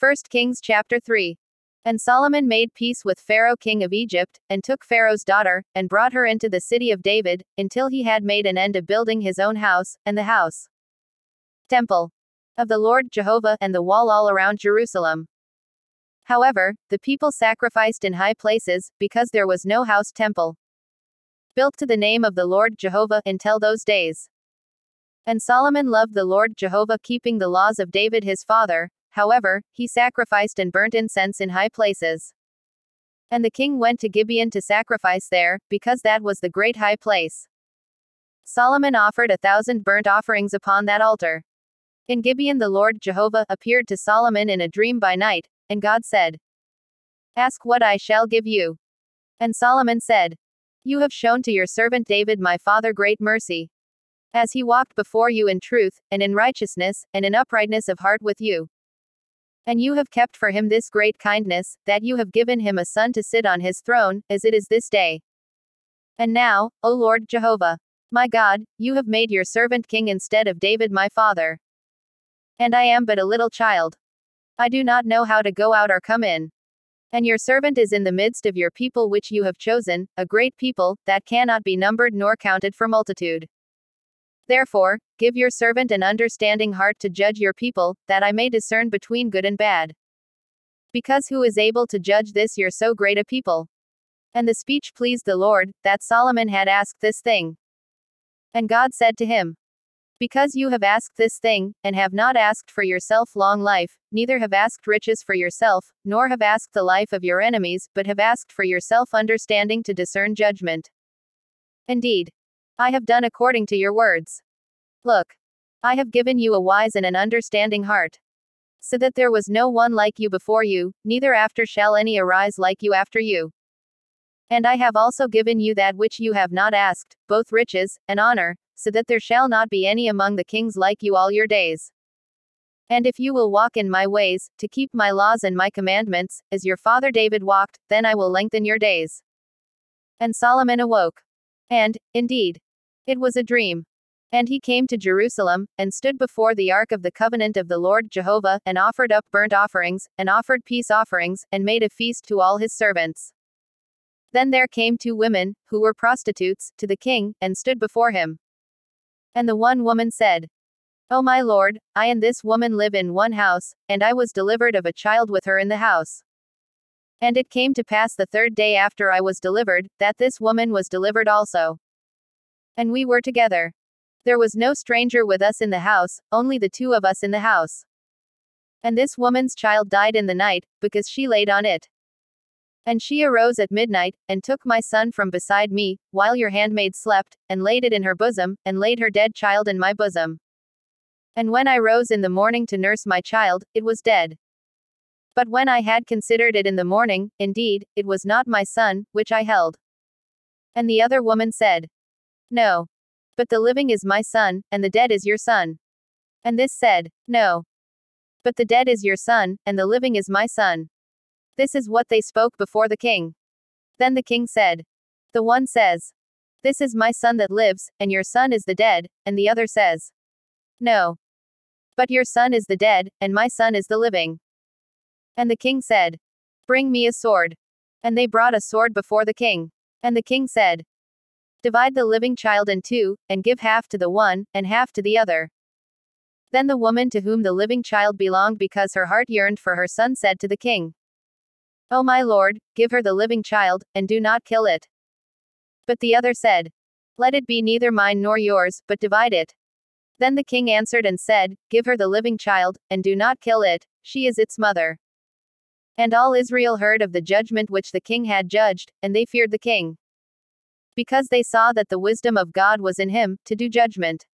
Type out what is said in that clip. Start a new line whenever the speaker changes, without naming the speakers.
1 Kings chapter 3. And Solomon made peace with Pharaoh king of Egypt, and took Pharaoh's daughter, and brought her into the city of David, until he had made an end of building his own house, and the house temple of the Lord Jehovah, and the wall all around Jerusalem. However, the people sacrificed in high places, because there was no house temple built to the name of the Lord Jehovah until those days. And Solomon loved the Lord Jehovah, keeping the laws of David his father. However, he sacrificed and burnt incense in high places. And the king went to Gibeon to sacrifice there, because that was the great high place. Solomon offered 1,000 burnt offerings upon that altar. In Gibeon the Lord Jehovah appeared to Solomon in a dream by night, and God said, "Ask what I shall give you." And Solomon said, "You have shown to your servant David my father great mercy, as he walked before you in truth, and in righteousness, and in uprightness of heart with you. And you have kept for him this great kindness, that you have given him a son to sit on his throne, as it is this day. And now, O Lord Jehovah, my God, you have made your servant king instead of David my father. And I am but a little child. I do not know how to go out or come in. And your servant is in the midst of your people which you have chosen, a great people, that cannot be numbered nor counted for multitude. Therefore, give your servant an understanding heart to judge your people, that I may discern between good and bad. Because who is able to judge this your so great a people?" And the speech pleased the Lord, that Solomon had asked this thing. And God said to him, "Because you have asked this thing, and have not asked for yourself long life, neither have asked riches for yourself, nor have asked the life of your enemies, but have asked for yourself understanding to discern judgment. Indeed, I have done according to your words. Look, I have given you a wise and an understanding heart, so that there was no one like you before you, neither after shall any arise like you after you. And I have also given you that which you have not asked, both riches, and honor, so that there shall not be any among the kings like you all your days. And if you will walk in my ways, to keep my laws and my commandments, as your father David walked, then I will lengthen your days." And Solomon awoke. And, indeed, it was a dream. And he came to Jerusalem, and stood before the ark of the covenant of the Lord Jehovah, and offered up burnt offerings, and offered peace offerings, and made a feast to all his servants. Then there came 2 women, who were prostitutes, to the king, and stood before him. And the one woman said, "O my lord, I and this woman live in one house, and I was delivered of a child with her in the house. And it came to pass the 3rd day after I was delivered, that this woman was delivered also. And we were together. There was no stranger with us in the house, only the 2 of us in the house. And this woman's child died in the night, because she laid on it. And she arose at midnight, and took my son from beside me, while your handmaid slept, and laid it in her bosom, and laid her dead child in my bosom. And when I rose in the morning to nurse my child, it was dead. But when I had considered it in the morning, indeed, it was not my son, which I held." And the other woman said, "No. But the living is my son, and the dead is your son." And this said, "No. But the dead is your son, and the living is my son." This is what they spoke before the king. Then the king said, "The one says, 'This is my son that lives, and your son is the dead,' and the other says, 'No. But your son is the dead, and my son is the living.'" And the king said, "Bring me a sword." And they brought a sword before the king. And the king said, "Divide the living child in 2, and give half to the one, and half to the other." Then the woman to whom the living child belonged, because her heart yearned for her son, said to the king, "O my lord, give her the living child, and do not kill it." But the other said, "Let it be neither mine nor yours, but divide it." Then the king answered and said, "Give her the living child, and do not kill it, she is its mother." And all Israel heard of the judgment which the king had judged, and they feared the king, because they saw that the wisdom of God was in him, to do judgment.